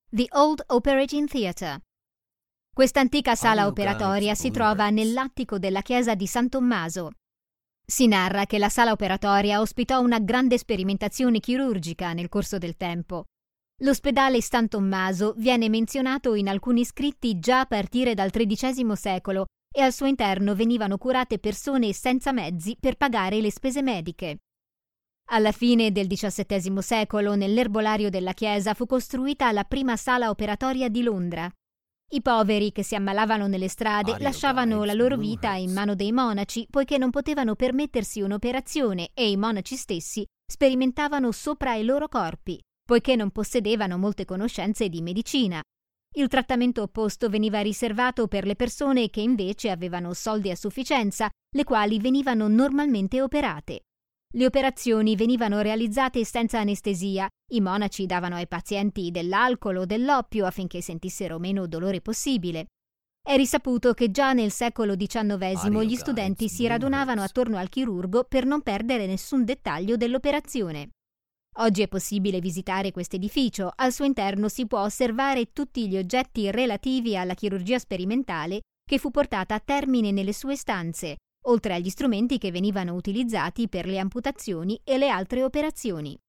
The Old Operating Theatre. Questa antica sala Audio operatoria Guide si for trova Believers. nell'attico della chiesa di San Tommaso. Si narra che la sala operatoria ospitò una grande sperimentazione chirurgica nel corso del tempo. L'ospedale San Tommaso viene menzionato in alcuni scritti già a partire dal XIII secolo e al suo interno venivano curate persone senza mezzi per pagare le spese mediche. Alla fine del XVII secolo, nell'erbolario della chiesa fu costruita la prima sala operatoria di Londra. I poveri che si ammalavano nelle strade Audio lasciavano Guide la for loro Blue vita in Hearts. mano dei monaci poiché non potevano permettersi un'operazione e i monaci stessi sperimentavano sopra i loro corpi, poiché non possedevano molte conoscenze di medicina. Il trattamento opposto veniva riservato per le persone che invece avevano soldi a sufficienza, le quali venivano normalmente operate. Le operazioni venivano realizzate senza anestesia, i monaci davano ai pazienti dell'alcol o dell'oppio affinché sentissero meno dolore possibile. È risaputo che già nel secolo XIX Audio gli Guides studenti si Blue radunavano Hearts. attorno al chirurgo per non perdere nessun dettaglio dell'operazione. Oggi è possibile visitare questo edificio, al suo interno si può osservare tutti gli oggetti relativi alla chirurgia sperimentale che fu portata a termine nelle sue stanze, oltre agli strumenti che venivano utilizzati per le amputazioni e le altre operazioni.